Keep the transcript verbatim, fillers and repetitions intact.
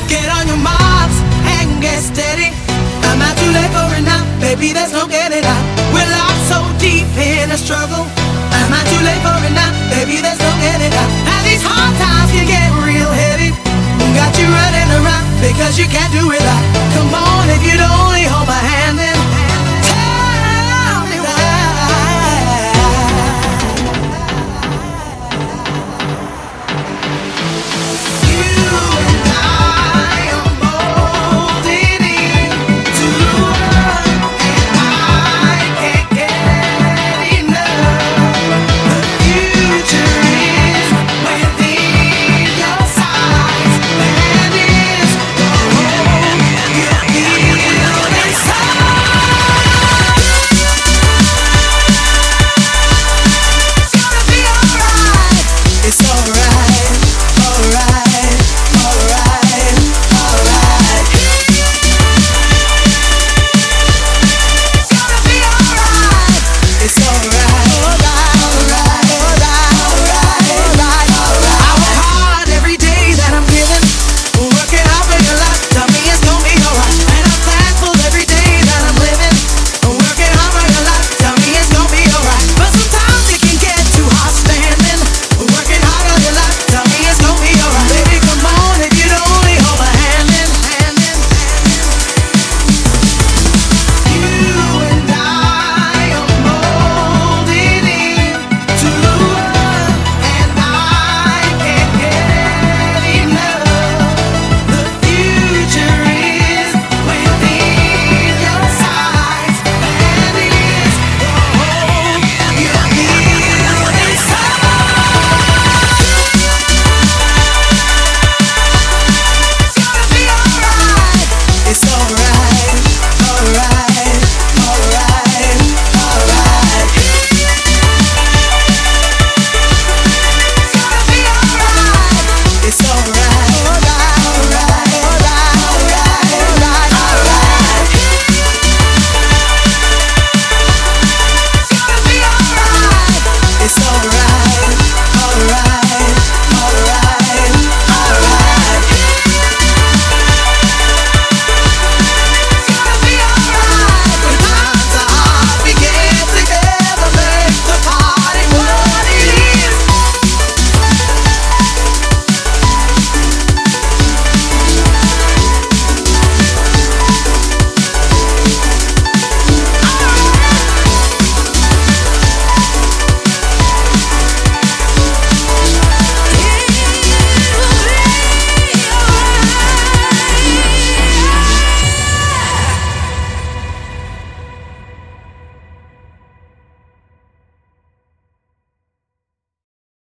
Get on your marks and get steady. Am I too late for it now? Baby, there's no getting out. We're locked so deep in a struggle. Am I too late for it now? Baby, there's no getting out. And these hard times can get real heavy. Got you running around because you can't do without.